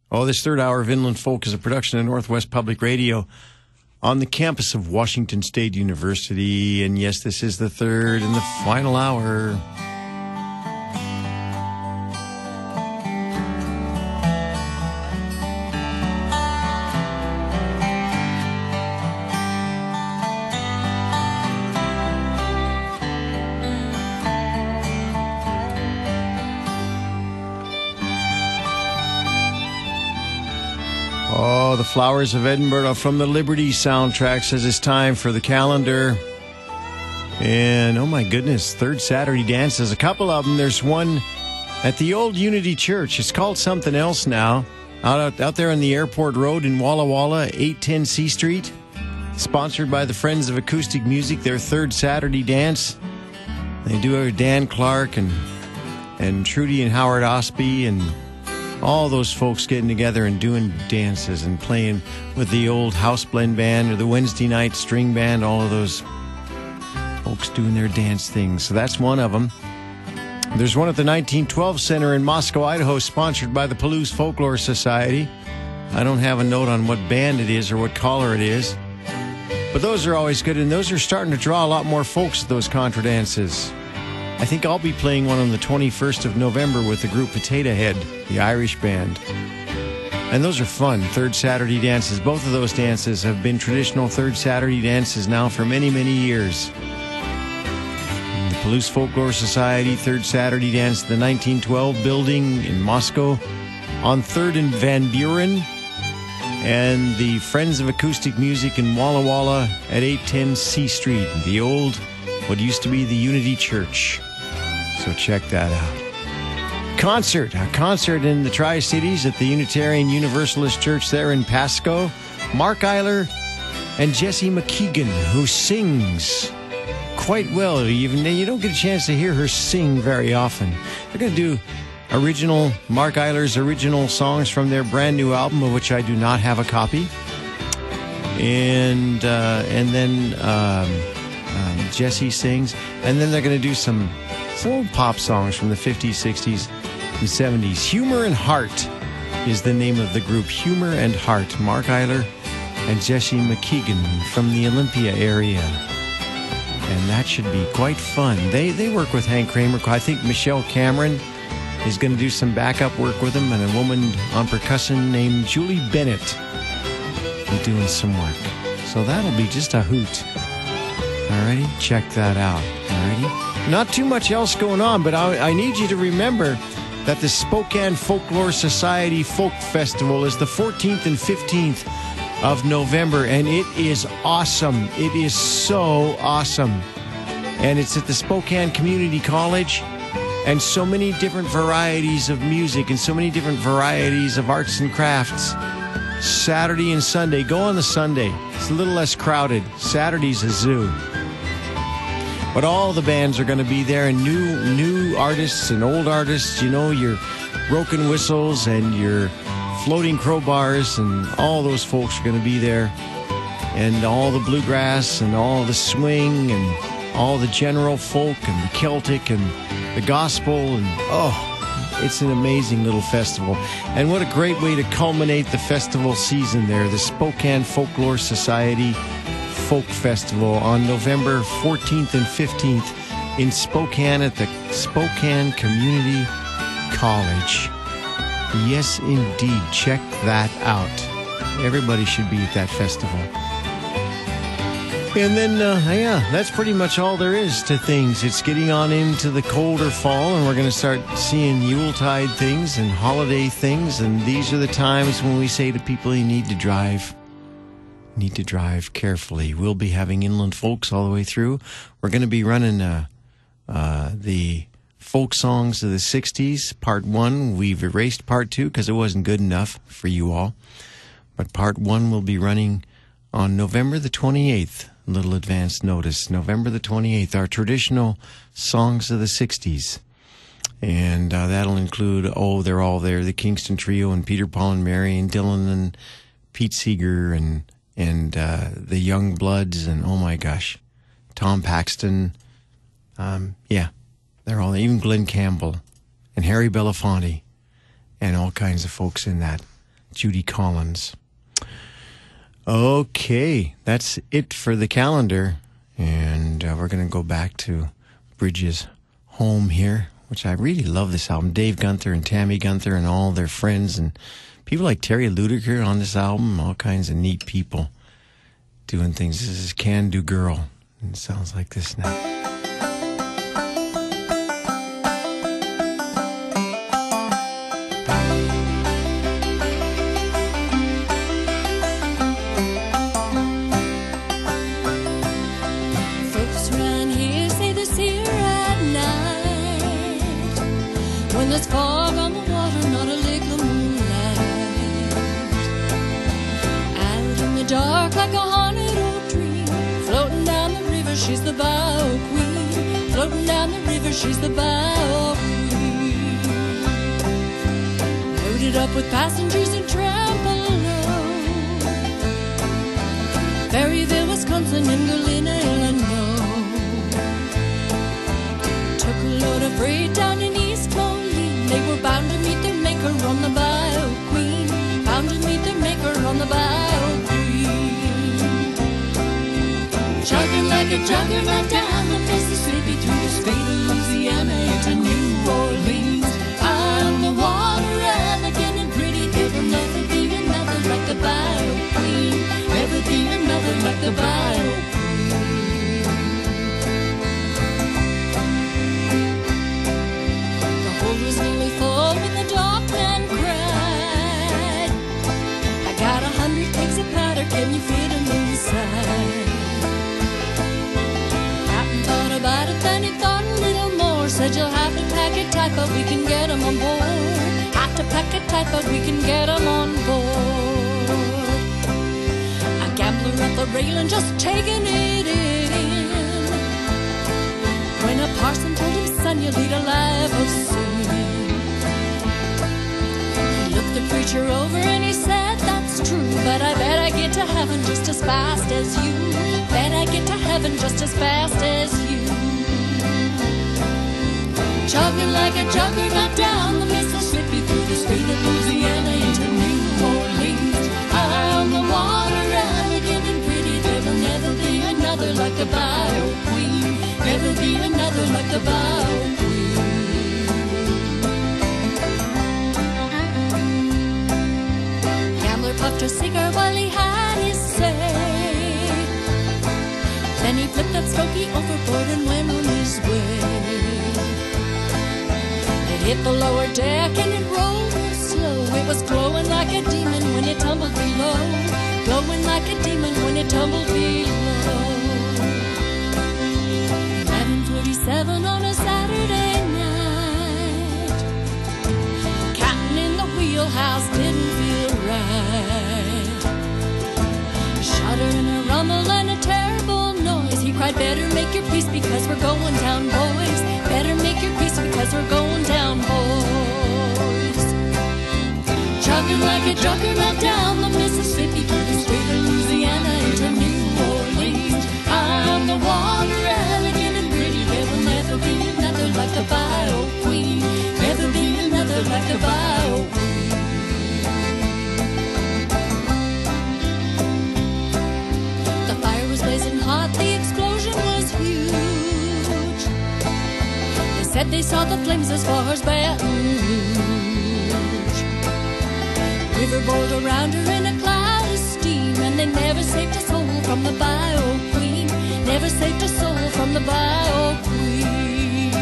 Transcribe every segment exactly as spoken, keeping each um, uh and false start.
Oh, this third hour of Inland Folk is a production of Northwest Public Radio on the campus of Washington State University. And yes, this is the third and the final hour. Oh, the Flowers of Edinburgh from the Liberty soundtrack says it's time for the calendar. And, oh my goodness, Third Saturday Dances. A couple of them. There's one at the old Unity Church. It's called something else now. Out, out, out there on the Airport Road in Walla Walla, eight ten C Street. Sponsored by the Friends of Acoustic Music, their Third Saturday Dance. They do it with Dan Clark and, and Trudy and Howard Osby and all those folks getting together and doing dances and playing with the old house blend band or the Wednesday night string band, all of those folks doing their dance things. So that's one of them. There's one at the nineteen twelve Center in Moscow, Idaho, sponsored by the Palouse Folklore Society. I don't have a note on what band it is or what caller it is, but those are always good, and those are starting to draw a lot more folks at those contra dances. I think I'll be playing one on the twenty-first of November with the group Potato Head, the Irish band. And those are fun, Third Saturday dances. Both of those dances have been traditional Third Saturday dances now for many, many years. The Palouse Folklore Society Third Saturday Dance, the nineteen twelve building in Moscow on third and Van Buren. And the Friends of Acoustic Music in Walla Walla at eight ten C Street, the old, what used to be the Unity Church. So check that out. Concert, a concert in the Tri-Cities at the Unitarian Universalist Church there in Pasco. Mark Eiler and Jessie McKeegan, who sings quite well. Even you don't get a chance to hear her sing very often. They're going to do original, Mark Eiler's original songs from their brand new album, of which I do not have a copy. And, uh, and then um, um, Jessie sings. And then they're going to do some Some old pop songs from the fifties, sixties, and seventies. Humor and Heart is the name of the group. Humor and Heart. Mark Eiler and Jessie McKeegan from the Olympia area. And that should be quite fun. They they work with Hank Kramer. I think Michelle Cameron is going to do some backup work with them, and a woman on percussion named Julie Bennett is doing some work. So that'll be just a hoot. Alrighty, check that out. Alrighty. Not too much else going on, but I, I need you to remember that the Spokane Folklore Society Folk Festival is the fourteenth and fifteenth of November, and it is awesome. It is so awesome. And it's at the Spokane Community College, and so many different varieties of music and so many different varieties of arts and crafts. Saturday and Sunday. Go on the Sunday. It's a little less crowded. Saturday's a zoo. But all the bands are going to be there, and new new artists and old artists, you know, your broken whistles and your floating crowbars, and all those folks are going to be there. And all the bluegrass and all the swing and all the general folk and the Celtic and the gospel. And oh, it's an amazing little festival. And what a great way to culminate the festival season there, the Spokane Folklore Society Folk Festival on November fourteenth and fifteenth in Spokane at the Spokane Community College. Yes, indeed. Check that out. Everybody should be at that festival. And then, uh, yeah, that's pretty much all there is to things. It's getting on into the colder fall, and we're going to start seeing Yuletide things and holiday things. And these are the times when we say to people, you need to drive. Need to drive carefully. We'll be having Inland Folks all the way through. We're going to be running uh, uh, the folk songs of the sixties, part one. We've erased part two because it wasn't good enough for you all. But part one will be running on November the twenty-eighth. A little advance notice. November the twenty-eighth, our traditional songs of the sixties. And uh, that'll include, oh, they're all there, the Kingston Trio and Peter, Paul, and Mary, and Dylan and Pete Seeger and and uh, the Young Bloods, and oh my gosh, Tom Paxton. Um, yeah, they're all, even Glenn Campbell and Harry Belafonte and all kinds of folks in that. Judy Collins. Okay, that's it for the calendar. And uh, we're going to go back to Bridges' home here, which I really love this album. Dave Gunther and Tammy Gunther and all their friends and people like Terry Ludiker on this album, all kinds of neat people doing things. This is Can Do Girl, and it sounds like this now. There's fog on the water, not a lick of moonlight. Out in the dark like a haunted old tree, floating down the river, she's the bow queen. Floating down the river, she's the bow queen. Loaded up with passengers and tramp alone. Berryville, Wisconsin and Galena, Illinois. Took a load of freight down in East Moline. They were bound to meet their maker on the Bayou Queen. Bound to meet their maker on the Bayou Queen. Chugging like a juggernaut down the Mississippi through the state of Louisiana into New Orleans. I'm the water elegant and pretty. There will never be another like the Bayou Queen. Never be another like the Bayou Queen. Was nearly full when the dockman cried, I got a hundred cakes of powder, can you fit them inside? Captain thought about it, then he thought a little more. Said you'll have to pack it tight, but we can get them on board. Have to pack it tight, but we can get them on board. A gambler at the railing just taking it in, when a parson told him, son, you lead a life of sin. He looked the preacher over and he said, that's true, but I bet I get to heaven just as fast as you. Bet I get to heaven just as fast as you. Chugging like a juggernaut down the Mississippi through the state of Louisiana into New Orleans. I'm the water elegant and pretty. There will never be another like the Bayou Queen. Never be another like the Bayou Queen. Gambler puffed a cigar while he had his say. Then he flipped that stogie overboard and went on his way. It hit the lower deck and it rolled real slow. It was glowing like a demon when it tumbled below. Glowing like a demon when it tumbled below. Seven on a Saturday night. Captain in the wheelhouse didn't feel right. A shudder and a rumble and a terrible noise. He cried, better make your peace because we're going down, boys. Better make your peace because we're going down, boys. Chugging like a juggernaut down the Mississippi through the state of Louisiana into New Orleans. I'm the water elegant and pretty. There will never be another like the Bayou Queen. Never be another like the Bayou Queen. The fire was blazing hot, the explosion was huge. They said they saw the flames as far as Baton Rouge. River boiled around her in a cloud of steam, and they never saved a soul from the Bayou Queen. Never saved a soul from the Bayou Queen.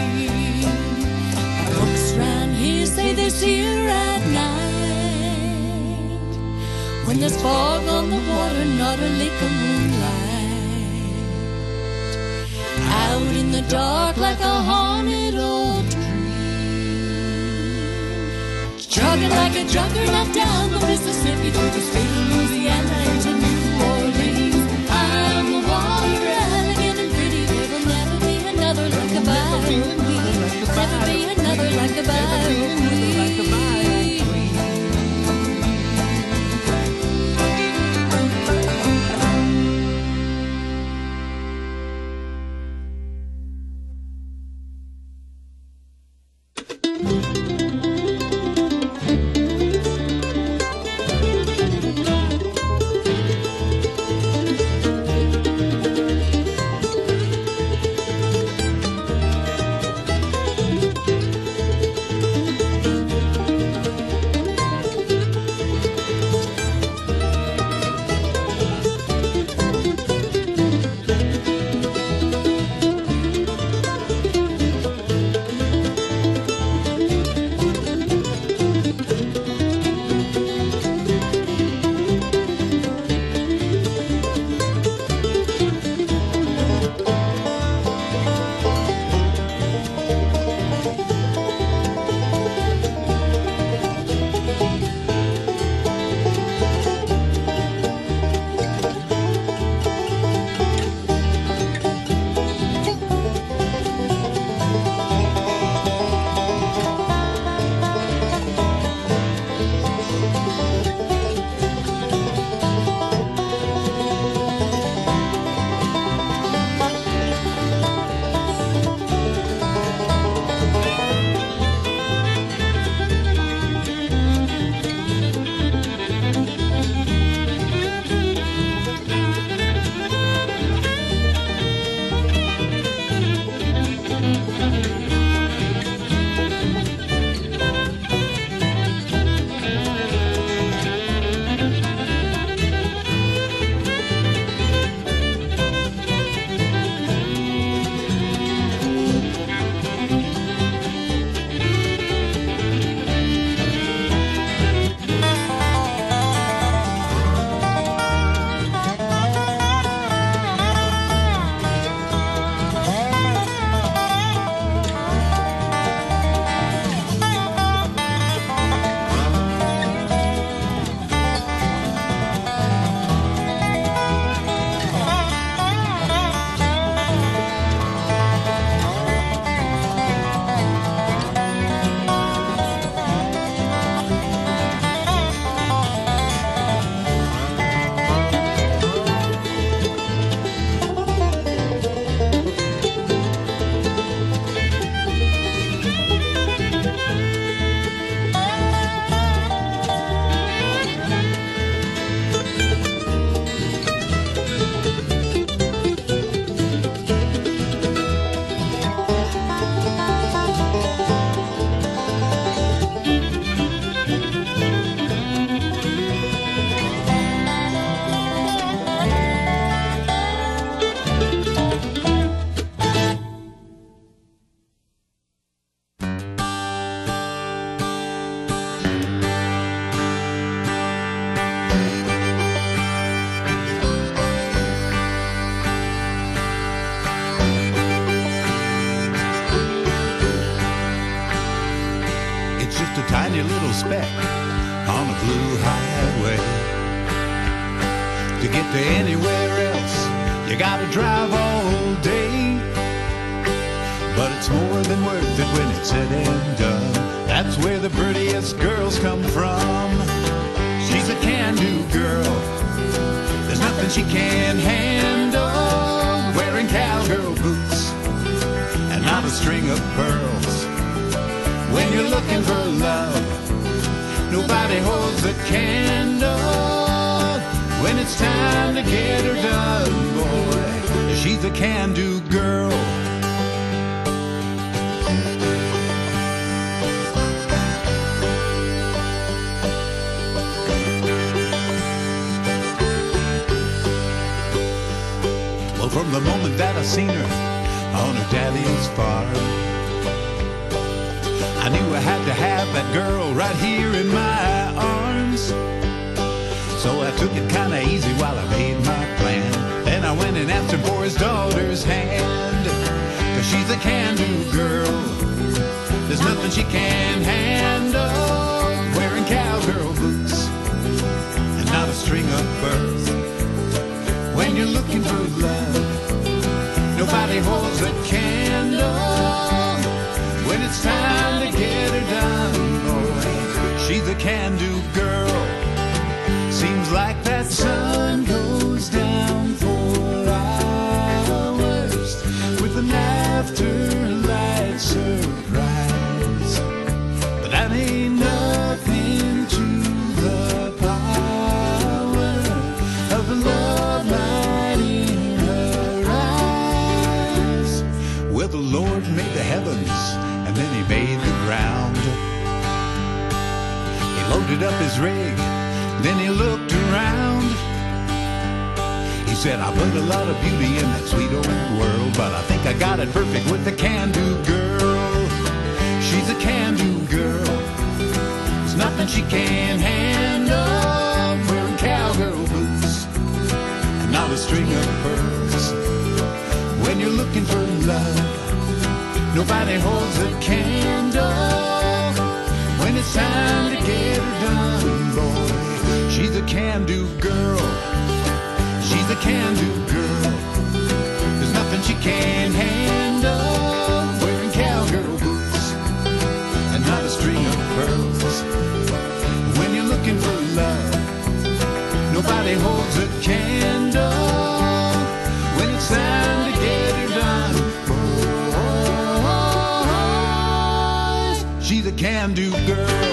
Folks round here say they see her at night, when there's fog on the water, not a lick of moonlight. Out in the dark like a haunted old tree. Chugging like a juggernaut down the Mississippi through the state of Louisiana into New Orleans. I'm the water elegant and pretty. There will never be another like a Bayou Queen. Never be another like a Bayou Queen. blue highway. To get to anywhere else, you gotta drive all day. But it's more than worth it when it's said and done. That's where the prettiest girls come from. She's a can-do girl. There's nothing she can't handle. Wearing cowgirl boots and not a string of pearls. When you're looking for love, nobody holds a candle. When it's time to get her done, boy, she's a can-do girl. Well, from the moment that I seen her on her daddy's farm, I knew I had to have that girl right here in my arms. So I took it kinda easy while I made my plan. Then I went and asked him for his daughter's hand. Cause she's a can-do girl. There's nothing she can't handle. Wearing cowgirl boots and not a string of pearls. When you're looking for love, nobody holds a candle. When it's time to get her done, boy, she's a can-do girl. Seems like that sun goes down for hours with an afterlight surprise. But that ain't nothing to the power of the love light in her eyes. Well, the Lord made the heavens and then he made the ground. He loaded up his rig, then he looked around. He said, I put a lot of beauty in that sweet old world, but I think I got it perfect with the can-do girl. She's a can-do girl. There's nothing she can't handle. Wearing cowgirl boots and not a string of pearls. When you're looking for love, nobody holds a candle. When it's time to get her done, boy, she's a can-do girl. She's a can-do girl. There's nothing she can't handle. Wearing cowgirl boots and not a string of pearls. When you're looking for love, nobody holds a candle. When it's time to get her done, boy, she's a can-do girl.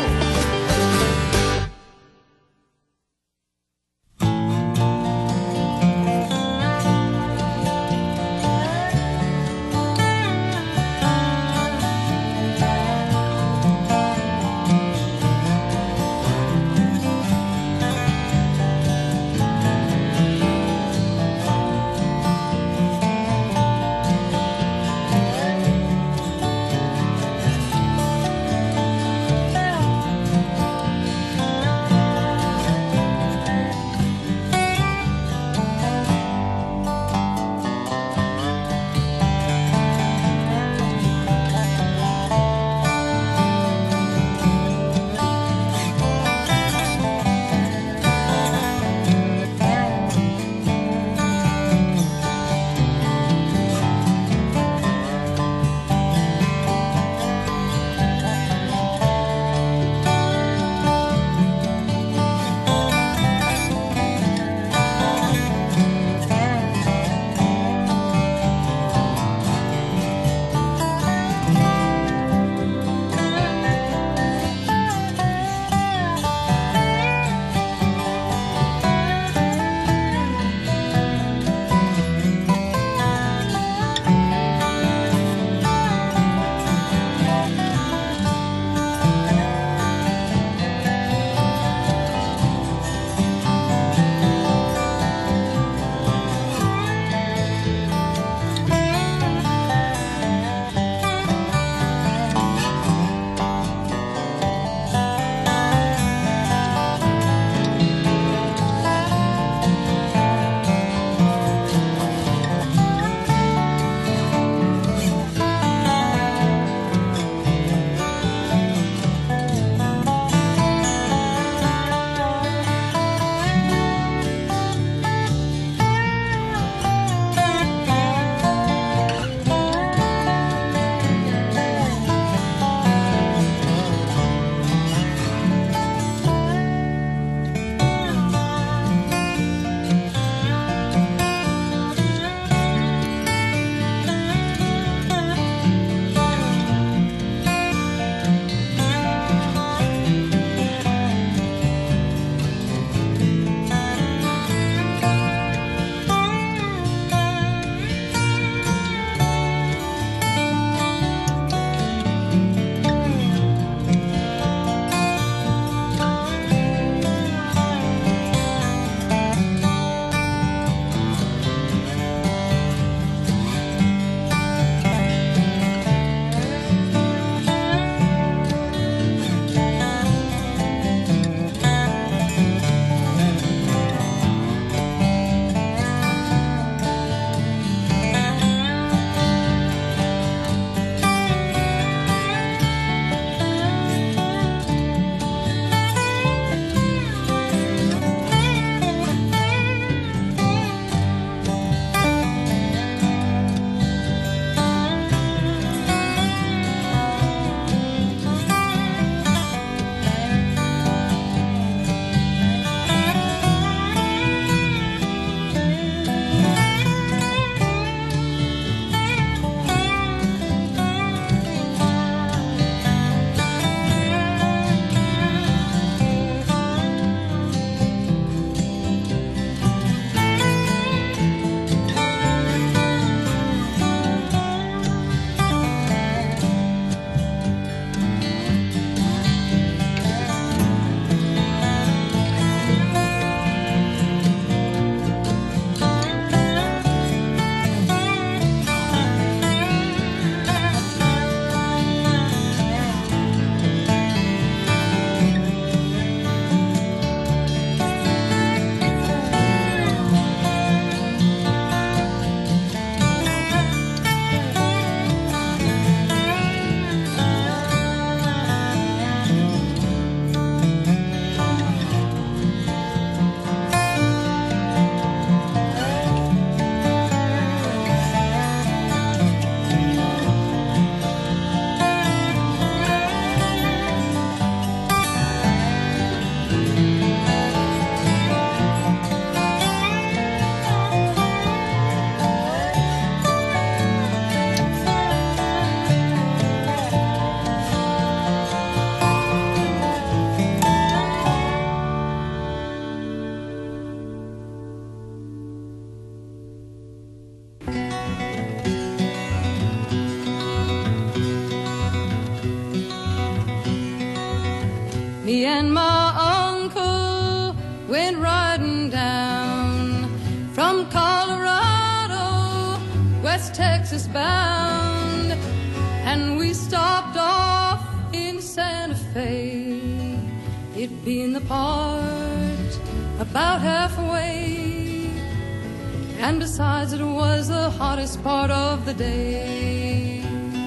Texas bound, and we stopped off in Santa Fe, it being the part about halfway, and besides it was the hottest part of the day.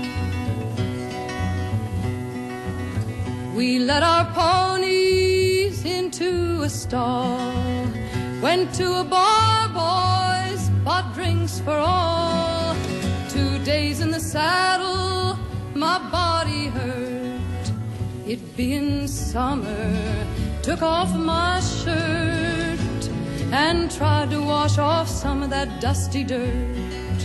We let our ponies into a stall, went to a bar, boys, bought drinks for all. Two days in the saddle, my body hurt, it being summer. Took off my shirt and tried to wash off some of that dusty dirt.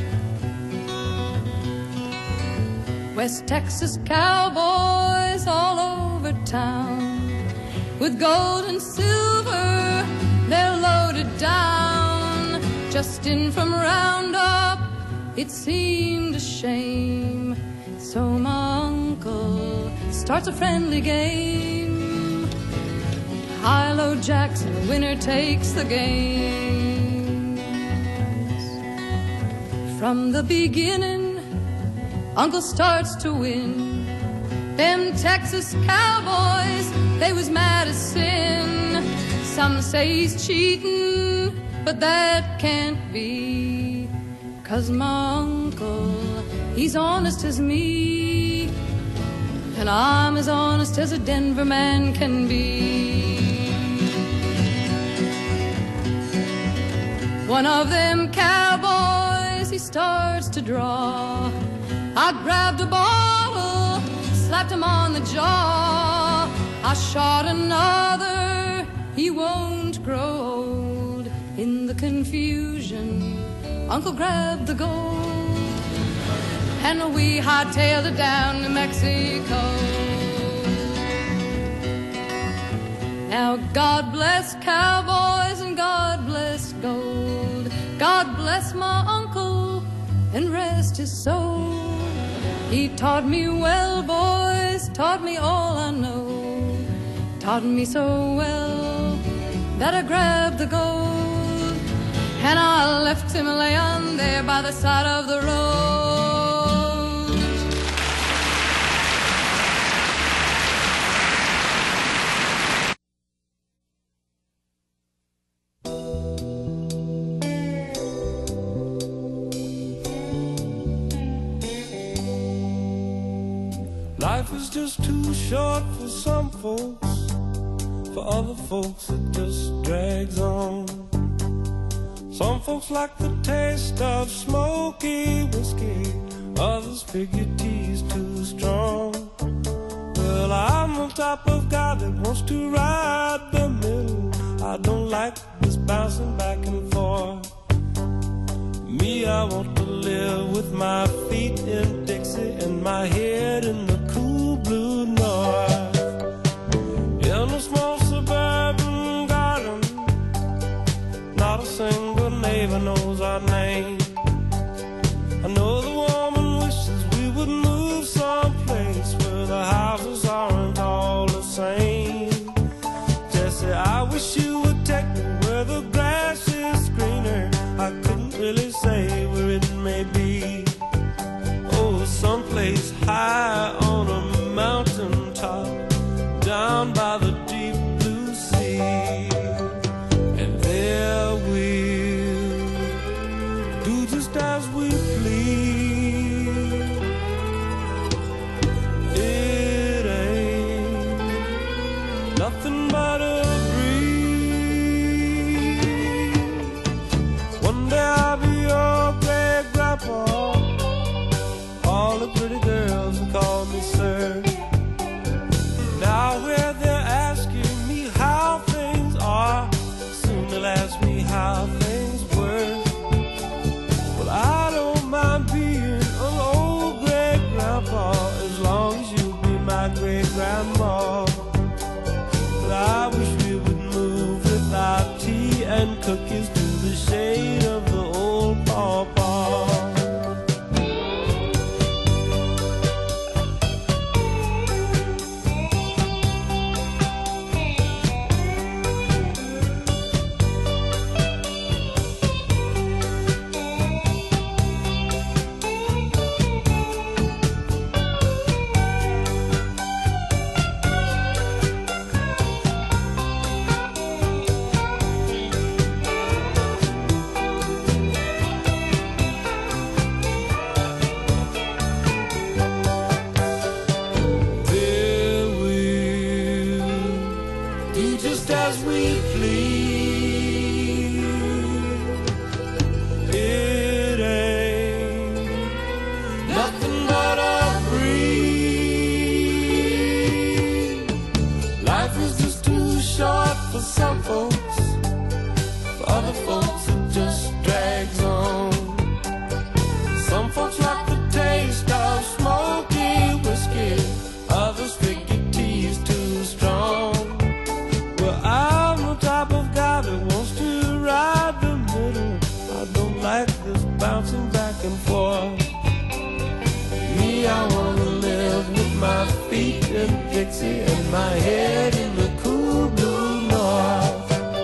West Texas cowboys all over town, with gold and silver they're loaded down. Just in from Roundup, it seemed a shame, so my uncle starts a friendly game. High-low Jackson, winner takes the games. From the beginning, Uncle starts to win. Them Texas cowboys, they was mad as sin. Some say he's cheating, but that can't be, 'cause my uncle, he's honest as me, and I'm as honest as a Denver man can be. One of them cowboys, he starts to draw. I grabbed a bottle, slapped him on the jaw. I shot another, he won't grow old. In the confusion, Uncle grabbed the gold, and we hightailed it down to Mexico. Now God bless cowboys and God bless gold. God bless my uncle and rest his soul. He taught me well, boys, taught me all I know. Taught me so well that I grabbed the gold, and I left him laying there by the side of the road. Life is just too short for some folks. For other folks it just drags on. Some folks like the taste of smoky whiskey, others figure tea's too strong. Well, I'm the type of guy that wants to ride the middle. I don't like this bouncing back and forth. Me, I want to live with my feet in Dixie and my head in the cool blue north. In a small suburban garden, not a single neighbor knows our name. I know the woman wishes we would move someplace where the houses aren't all the same. Jessie, I wish you would take me where the grass is greener. I couldn't really say where it may be. Oh, someplace high on a mountain top, down by the deep blue sea. And there we'll do just as we please. It ain't nothing but a breeze. One day I'll be your great grandpa. All the pretty girls will call me sir. Now where they're asking me how things are, soon they'll ask me how things were. Well, I don't mind being an old great grandpa as long as you'll be my great grandma. But I wish we would move without tea and cookies to the shade of the old pawpaw. Dixie and my head in the cool blue north.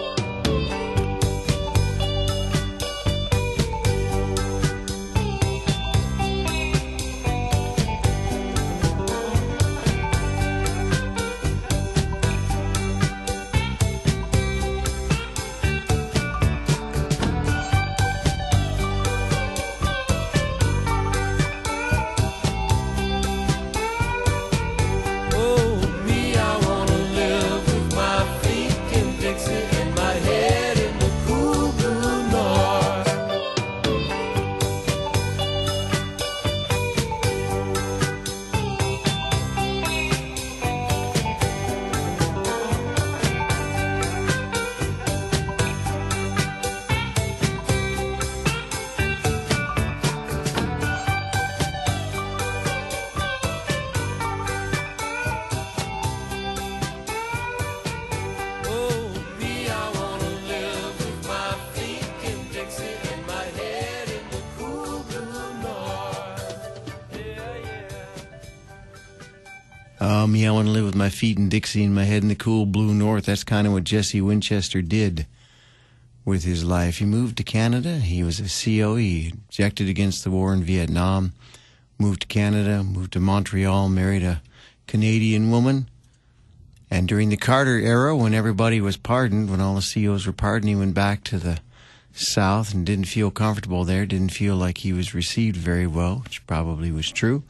Oh, me, I want to live with my feet in Dixie and my head in the cool blue north. That's kind of what Jesse Winchester did with his life. He moved to Canada. He was a C O E, objected against the war in Vietnam, moved to Canada, moved to Montreal, married a Canadian woman. And during the Carter era, when everybody was pardoned, when all the C Os were pardoned, he went back to the South and didn't feel comfortable there, didn't feel like he was received very well, which probably was true.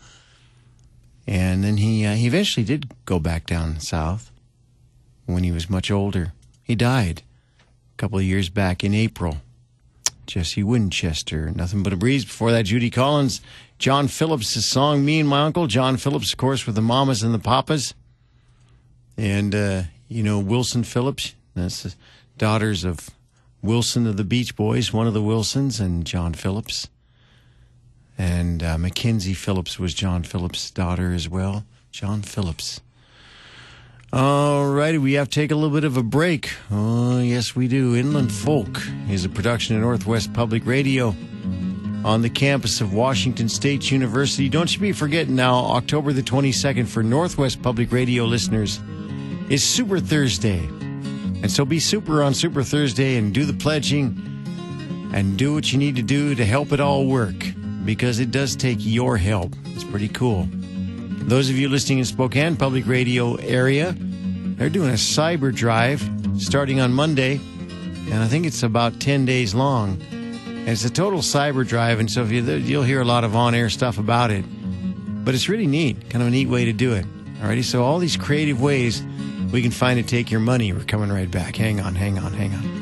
And then he uh, he eventually did go back down south when he was much older. He died a couple of years back in April. Jesse Winchester, Nothing But a Breeze. Before that, Judy Collins, John Phillips' song, Me and My Uncle. John Phillips, of course, with the Mamas and the Papas. And, uh, you know, Wilson Phillips, that's the daughters of Wilson of the Beach Boys, one of the Wilsons, and John Phillips. And uh, Mackenzie Phillips was John Phillips' daughter as well. John Phillips. All righty, we have to take a little bit of a break. Oh, yes, we do. Inland Folk is a production of Northwest Public Radio on the campus of Washington State University. Don't you be forgetting now, October the twenty-second for Northwest Public Radio listeners is Super Thursday. And so be super on Super Thursday and do the pledging and do what you need to do to help it all work, because it does take your help. It's pretty cool. Those of you listening in Spokane Public Radio area, they're doing a cyber drive starting on Monday, and I think it's about ten days long. And it's a total cyber drive, and so if you, you'll hear a lot of on-air stuff about it. But it's really neat, kind of a neat way to do it. Alrighty, so all these creative ways we can find to take your money. We're coming right back. Hang on, hang on, hang on.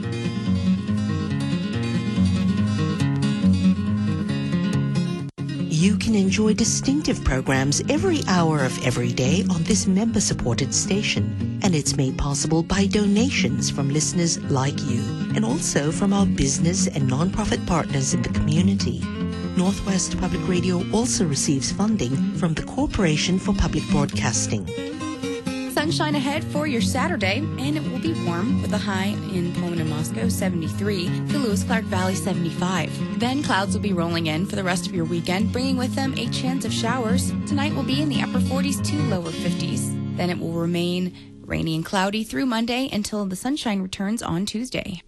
You can enjoy distinctive programs every hour of every day on this member-supported station. And it's made possible by donations from listeners like you, and also from our business and nonprofit partners in the community. Northwest Public Radio also receives funding from the Corporation for Public Broadcasting. Sunshine ahead for your Saturday, and it will be warm with a high in Pullman and Moscow, seventy-three, to Lewis-Clark Valley, seventy-five. Then clouds will be rolling in for the rest of your weekend, bringing with them a chance of showers. Tonight will be in the upper forties to lower fifties. Then it will remain rainy and cloudy through Monday until the sunshine returns on Tuesday.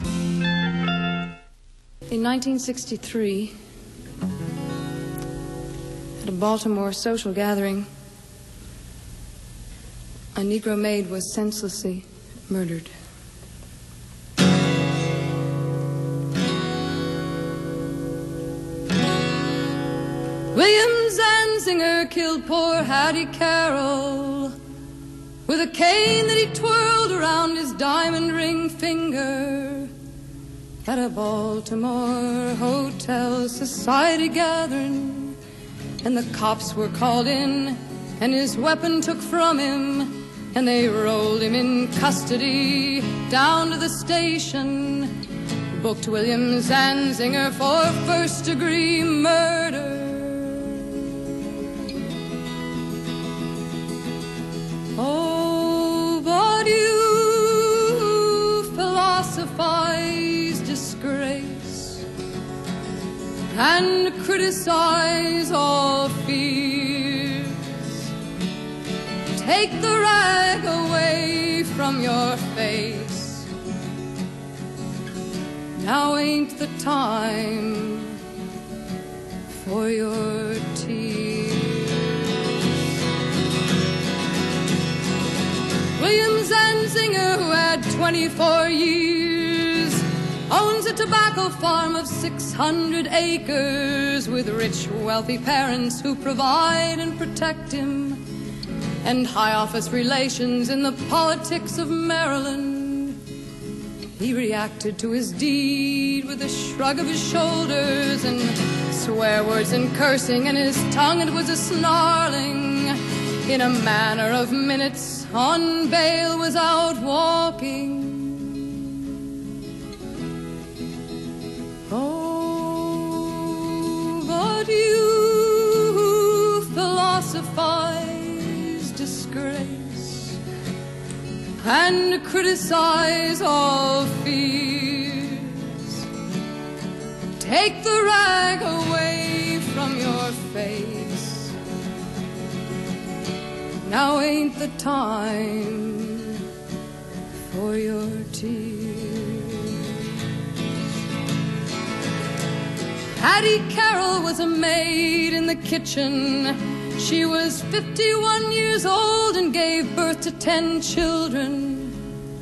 In nineteen sixty-three, at a Baltimore social gathering, a Negro maid was senselessly murdered. William Zanzinger killed poor Hattie Carroll with a cane that he twirled around his diamond ring finger at a Baltimore hotel society gathering. And the cops were called in, and his weapon took from him, and they rolled him in custody down to the station, booked William Zanzinger for first-degree murder. Oh, but you philosophize disgrace and criticize all fears. take the rag away from your face. Now ain't the time for your tears. William Zanzinger, who had twenty-four years, owns a tobacco farm of six hundred acres with rich, wealthy parents who provide and protect him, and high office relations in the politics of Maryland. He reacted to his deed with a shrug of his shoulders and swear words and cursing, and his tongue it was a snarling. In a matter of minutes, on bail was out walking. Oh, but you philosophize disgrace and criticize all fears. Take the rag away from your face. Now ain't the time for your tears. Hattie Carroll was a maid in the kitchen. She was fifty-one years old and gave birth to ten children.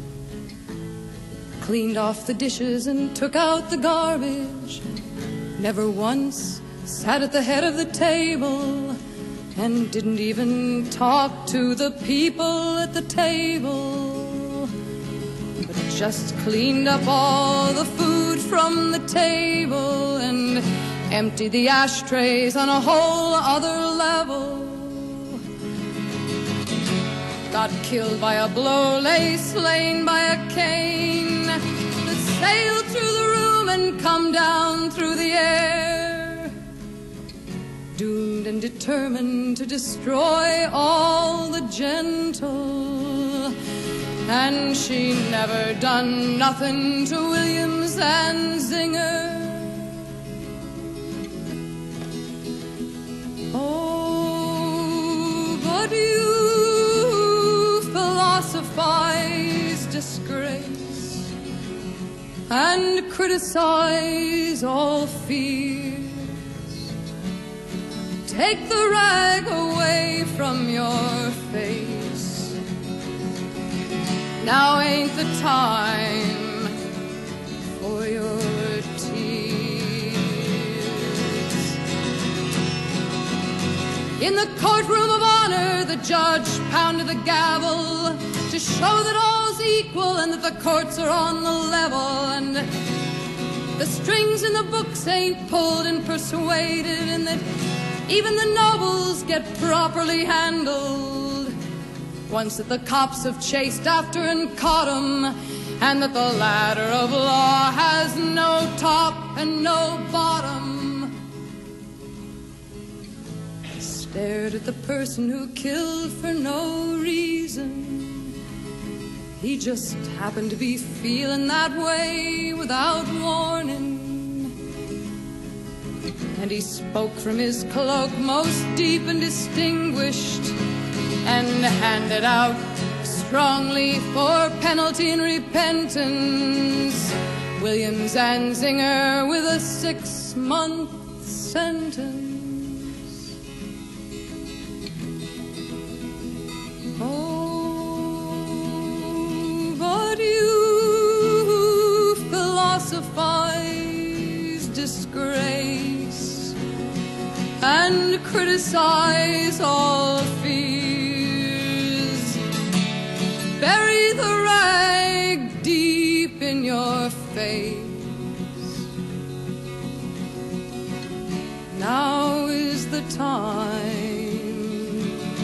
Cleaned off the dishes and took out the garbage. Never once sat at the head of the table, and didn't even talk to the people at the table, but just cleaned up all the food from the table and emptied the ashtrays on a whole other level. Got killed by a blow, lay slain by a cane that sailed through the room and come down through the air. Doomed and determined to destroy all the gentle, and she never done nothing to William Zanzinger. Oh, but you philosophize disgrace and criticize all fear. Take the rag away from your face. Now ain't the time for your tears. In the courtroom of honor, the judge pounded the gavel to show that all's equal and that the courts are on the level, and the strings in the books ain't pulled and persuaded, and that even the nobles get properly handled. Once that the cops have chased after and caught 'em, and that the ladder of law has no top and no bottom. I stared at the person who killed for no reason. He just happened to be feeling that way without warning. And he spoke from his cloak most deep and distinguished, and handed out strongly for penalty and repentance William Zanzinger with a six-month sentence. Oh, but you philosophize disgrace and criticize all fears. Bury the rag deep in your face. Now is the time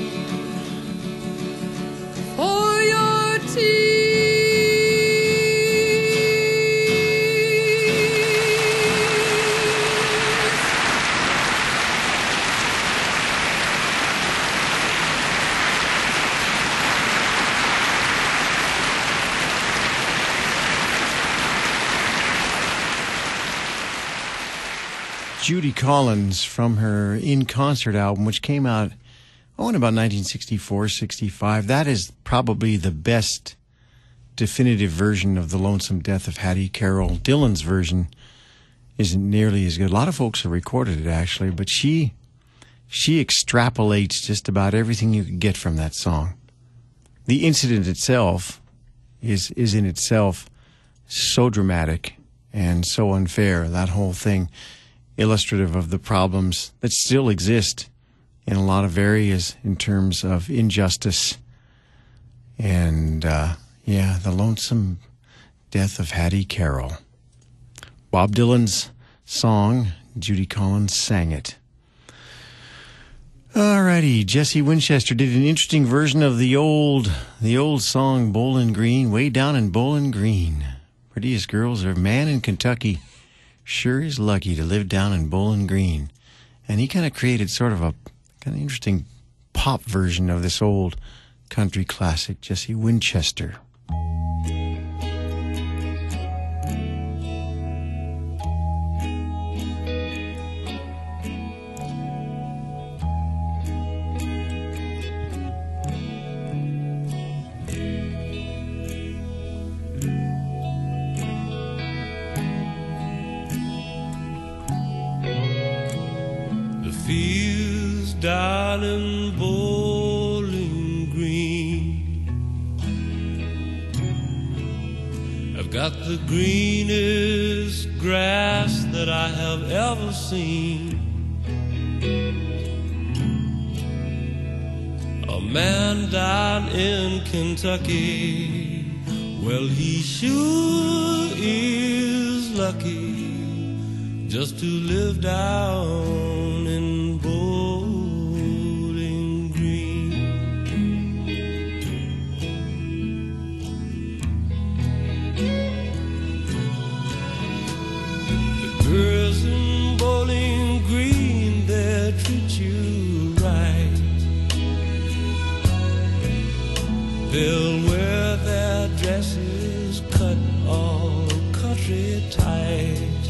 for your tears. Judy Collins from her In Concert album, which came out, oh, in about nineteen sixty-four, sixty-five. That is probably the best definitive version of The Lonesome Death of Hattie Carroll. Dylan's version isn't nearly as good. A lot of folks have recorded it, actually, but she she extrapolates just about everything you can get from that song. The incident itself is is in itself so dramatic and so unfair, that whole thing, illustrative of the problems that still exist in a lot of areas in terms of injustice. And, uh, yeah, The Lonesome Death of Hattie Carroll. Bob Dylan's song, Judy Collins sang it. Alrighty, Jesse Winchester did an interesting version of the old, the old song Bowling Green, way down in Bowling Green. Prettiest girls are man in Kentucky. Sure is lucky to live down in Bowling Green. And he kind of created sort of a kind of interesting pop version of this old country classic, Jesse Winchester. Down in Bowling Green, I've got the greenest grass that I have ever seen. A man down in Kentucky, well, he sure is lucky just to live down in Bowling. Girls in Bowling Green, they treat you right. They'll wear their dresses cut all country tight.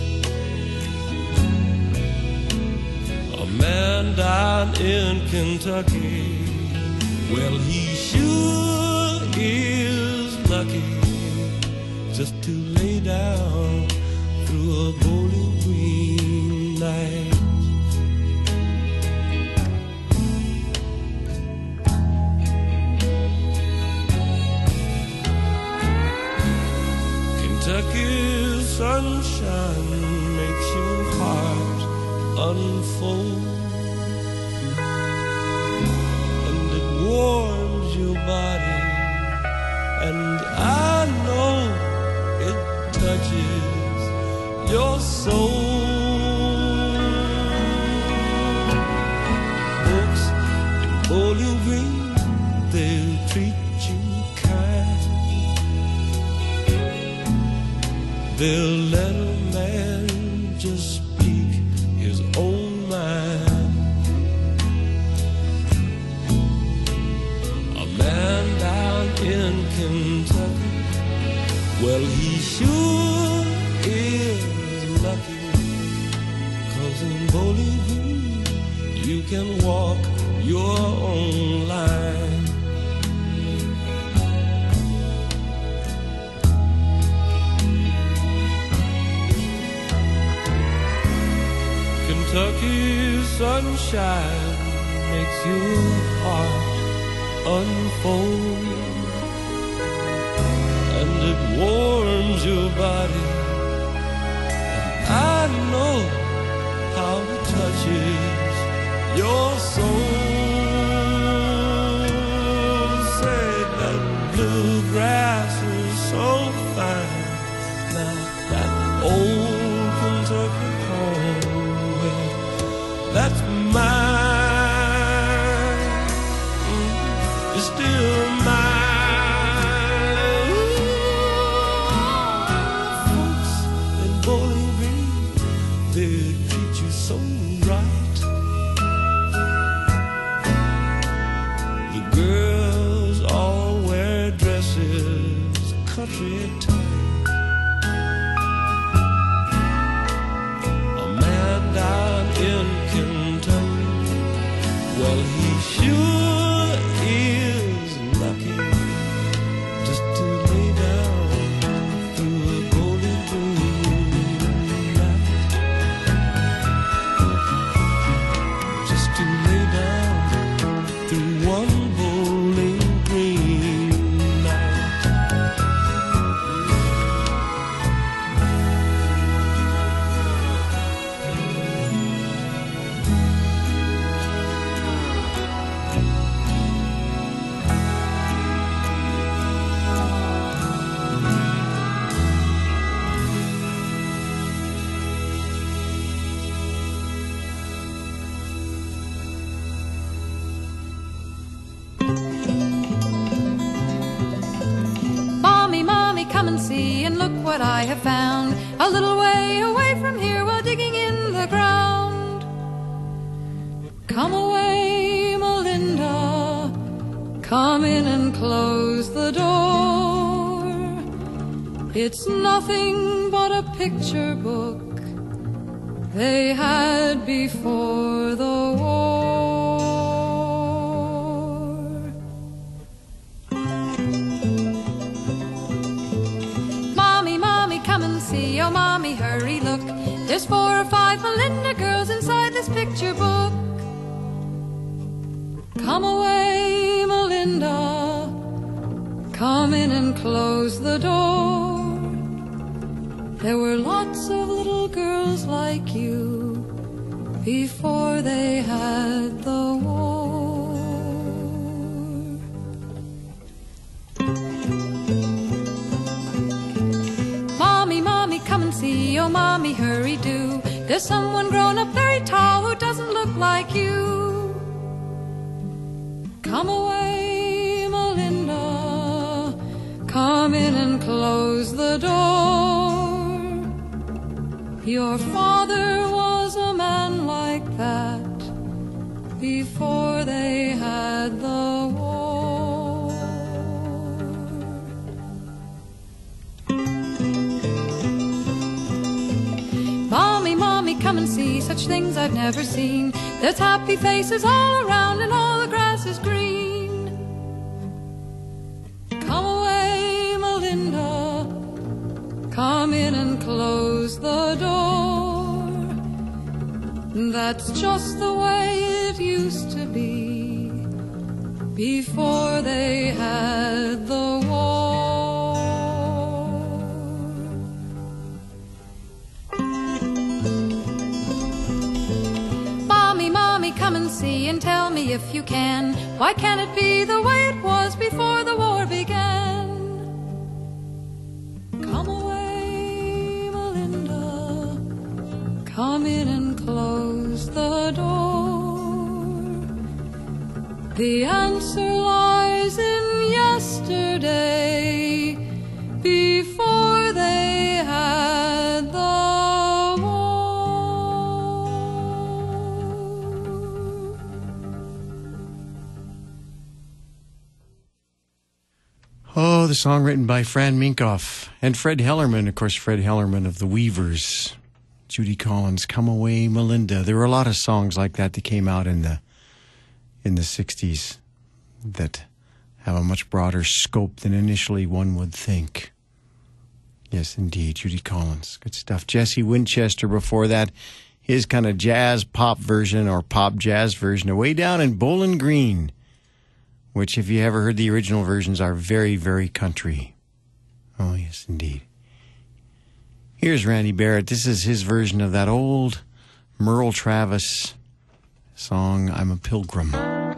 A man down in Kentucky, well, he sure is lucky just to lay down through a Bowling Green night. Kentucky's sunshine makes your heart unfold, and it warms your body, and I know it touches your soul. Folks in Bowling Green, they'll treat you kind. They'll let a man just speak his own mind. A man down in Kentucky, well, he sure is lucky, 'cause in Bowling Green you can walk your own line. Kentucky's sunshine makes your heart unfold, and it warms your body. I know how it touches your soul. Say that blue grass is so fine. Now that old Kentucky home, well, that's mine. Mm, it's still mine. Ooh, folks in Bowling Green, they treat you so right. The girls all wear dresses country tight. A man down in Kentucky, and see, and look what I have found. A little way away from here while digging in the ground. Come away, Melinda, come in and close the door. It's nothing but a picture book they had before the war. Mommy, Mommy, come and see. Oh, Mommy, hurry, look. There's four or five Melinda girls inside this picture book. Come away, Melinda, come in and close the door. There were lots of little girls like you before they had the war. Mommy, Mommy, come and see. Oh, Mommy, hurry, do. There's someone grown up very tall who doesn't look like you. Come away, Melinda, come in and close the door. Your father was a man like that before they had the war. Mommy, Mommy, come and see such things I've never seen. There's happy faces all around and all the grass is green. Come away, Melinda, come in and close the door. That's just the way it used to be before they had the war. Mommy, Mommy, come and see and tell me if you can. Why can't it be the way it was before the war began? Come away, Melinda, come in and close the door. The answer lies in yesterday before they had the Oh, the song written by Fran Minkoff and Fred Hellerman, of course, Fred Hellerman of the Weavers. Judy Collins, Come Away, Melinda. There were a lot of songs like that that came out in the in the sixties that have a much broader scope than initially one would think. Yes, indeed, Judy Collins. Good stuff. Jesse Winchester before that, his kind of jazz pop version or pop jazz version of Way Down in Bowling Green, which, if you ever heard the original versions, are very, very country. Oh, yes, indeed. Here's Randy Barrett. This is his version of that old Merle Travis song, I'm a Pilgrim.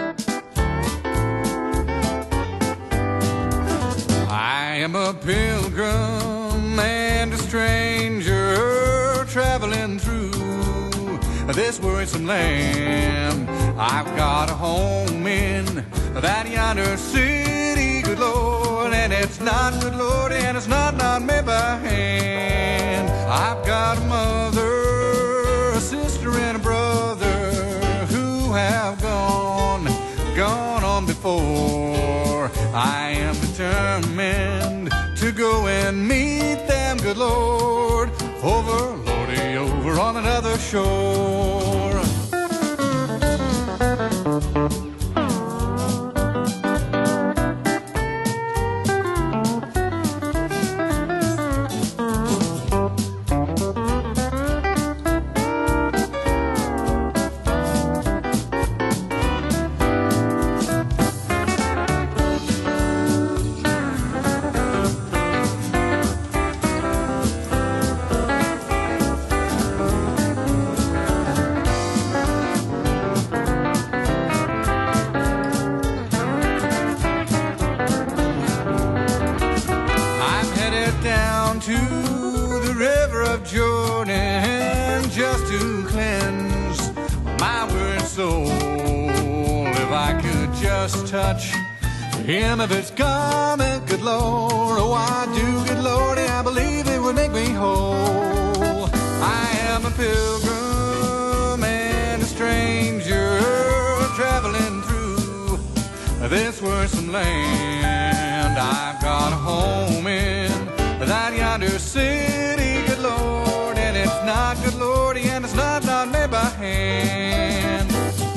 I am a pilgrim and a stranger traveling through this worrisome land. I've got a home in that yonder city, good Lord, and it's not, good Lord, and it's not, not made by hand. I've got a mother, a sister, and a brother who have gone, gone on before. I am determined to go and meet them, good Lord, over, Lordy, over on another shore. Touch him if it's coming, good Lord. Oh, I do, good Lord, I believe it would make me whole. I am a pilgrim and a stranger, traveling through this worrisome land. I've got a home in that yonder city, good Lord, and it's not, good Lord, and it's not, not made by hand.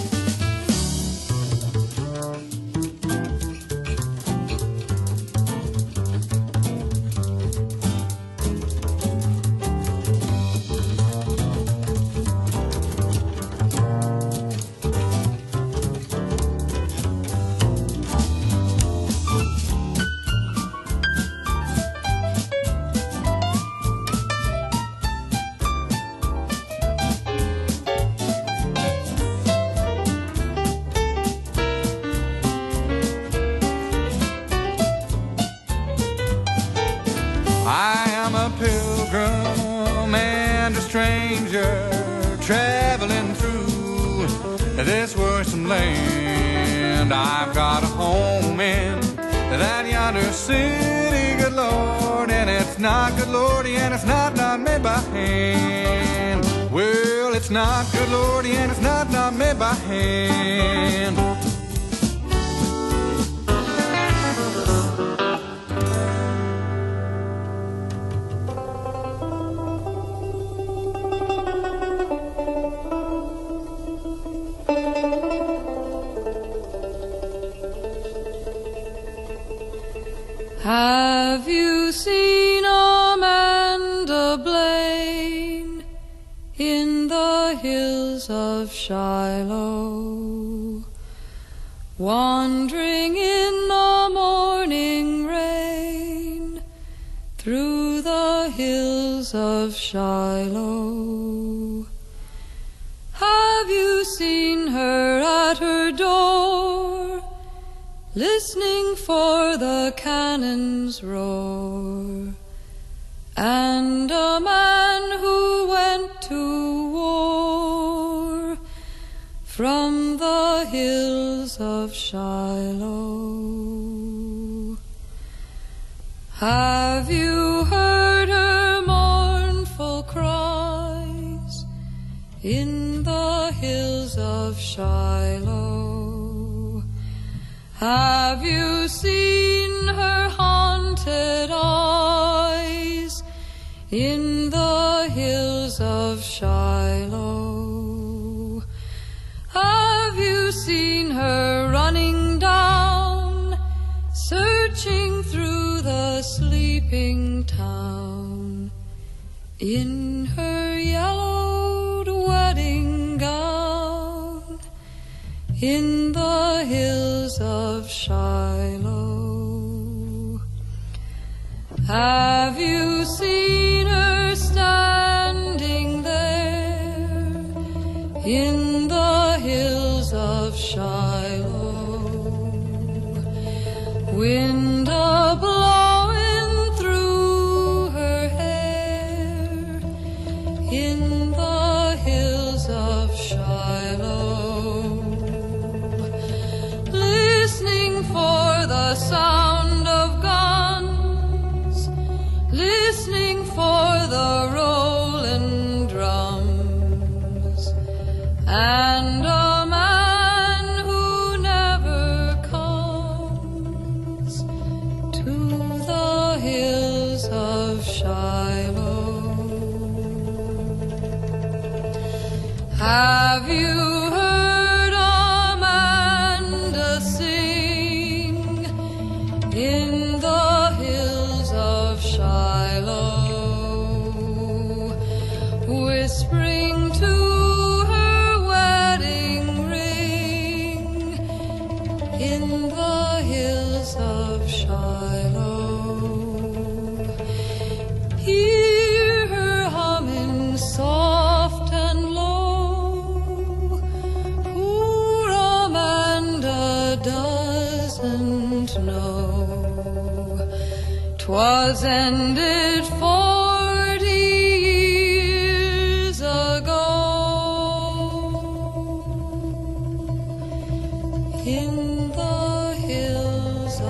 Traveling through this worrisome land. I've got a home in that yonder city, good Lord, and it's not, good Lord, and it's not, not made by hand. Well, it's not, good Lord, and it's not, not made by hand. Have you seen Amanda Blaine in the hills of Shiloh, wandering in the morning rain through the hills of Shiloh? Have you seen her at her door, listening for the cannon's roar, and a man who went to war from the hills of Shiloh? Have you heard her mournful cries in the hills of Shiloh? Have you seen her haunted eyes in the hills of Shiloh? Have you seen her running down, searching through the sleeping town, in her yellowed wedding gown, in the hills of Shiloh? Have you seen her standing there in the hills of Shiloh, wind a-blowing through her hair, in the hills of Shiloh, listening for the sound of guns, listening for the rolling drums, and a man who never comes to the hills of Shiloh? Have you heard Amanda sing in the hills of Shiloh, whispering to her wedding ring in the hills of Shiloh? Hear her humming soft and low. Poor Amanda doesn't know 'twas ended forty years ago in the hills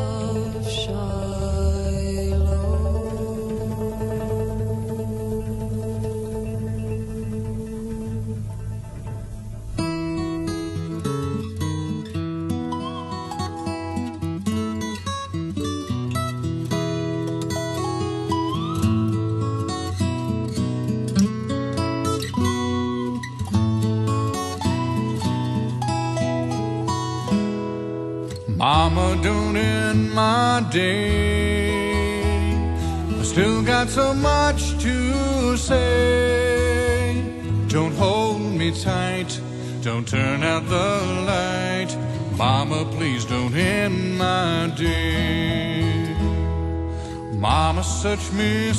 don't end my day. I still got so much to say. Don't hold me tight, don't turn out the light. Mama, please don't end my day. Mama, such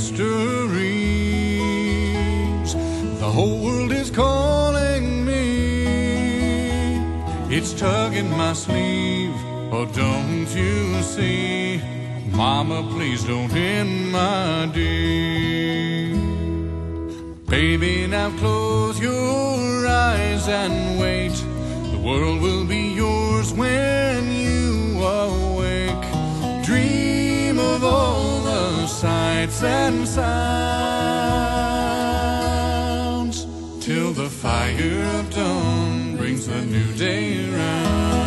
mysteries. The whole world is calling me. It's tugging my sleeve, oh don't you see? Mama, please don't end my day. Baby, now close your eyes and wait. The world will be yours when you awake. Dream of all the sights and sounds till the fire of dawn brings a new day around.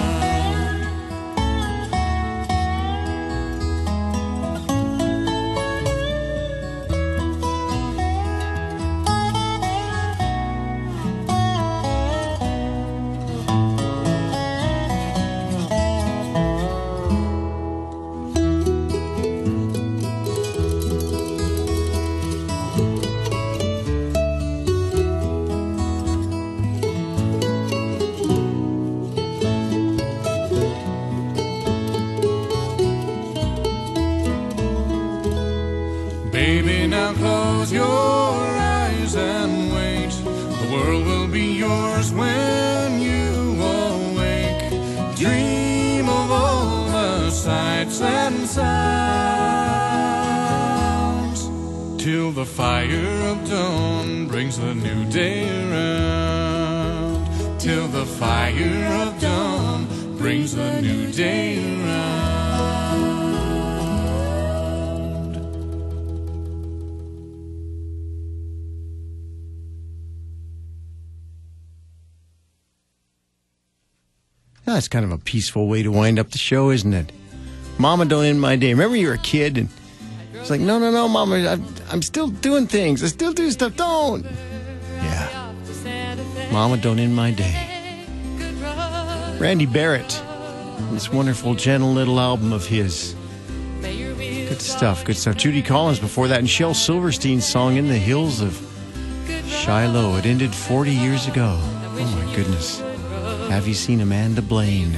Baby, now close your eyes and wait. The world will be yours when you awake. Dream of all the sights and sounds till the fire of dawn brings the new day around. Till the fire of dawn brings the new day around. That's kind of a peaceful way to wind up the show, isn't it? Mama, don't end my day. Remember you were a kid and it's like, no, no, no, Mama, I'm, I'm still doing things. I still do stuff. Don't. Yeah. Mama, don't end my day. Randy Barrett. This wonderful, gentle little album of his. Good stuff, good stuff. Judy Collins before that, and Shel Silverstein's song In the Hills of Shiloh. It ended forty years ago. Oh, my goodness. Have you seen Amanda Blaine?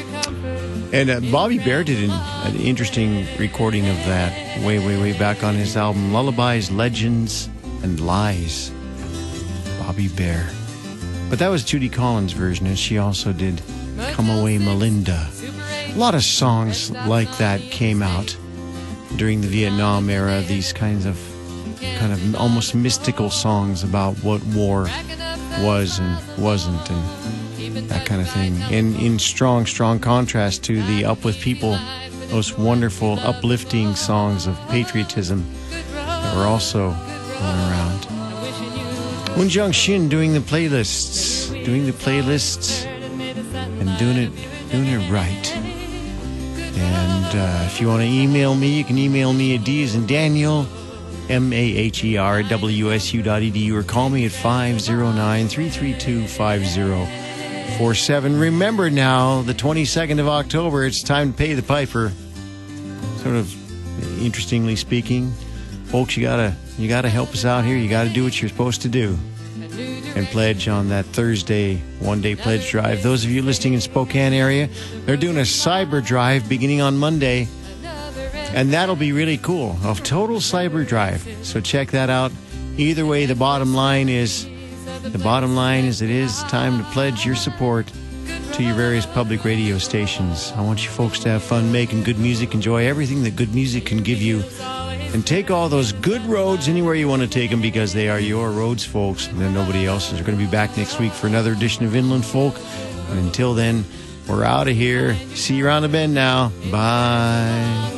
And uh, Bobby Bear did an, an interesting recording of that way, way, way back on his album Lullabies, Legends, and Lies. Bobby Bear. But that was Judy Collins' version, and she also did Come Away Melinda. A lot of songs like that came out during the Vietnam era, these kinds of kind of almost mystical songs about what war was and wasn't, and that kind of thing. In in strong, strong contrast to the Up With People, those wonderful, uplifting songs of patriotism that were also going around. Woon Jung Shin doing the playlists, doing the playlists, and doing it, doing it right. And uh, if you want to email me, you can email me at D as in Daniel, M A H E R, at W S U dot E D U, or call me at five oh nine, three three two, five oh four seven. Remember now, the twenty-second of October, it's time to pay the piper. Sort of interestingly speaking, folks, you gotta you gotta help us out here. You gotta do what you're supposed to do and pledge on that Thursday one-day pledge drive. Those of you listening in Spokane area, they're doing a cyber drive beginning on Monday, and that'll be really cool. A total cyber drive. So check that out. Either way, the bottom line is the bottom line is it is time to pledge your support to your various public radio stations. I want you folks to have fun making good music, enjoy everything that good music can give you, and take all those good roads anywhere you want to take them, because they are your roads, folks, and then nobody else's. We're going to be back next week for another edition of Inland Folk, and until then, we're out of here. See you around the bend now. Bye.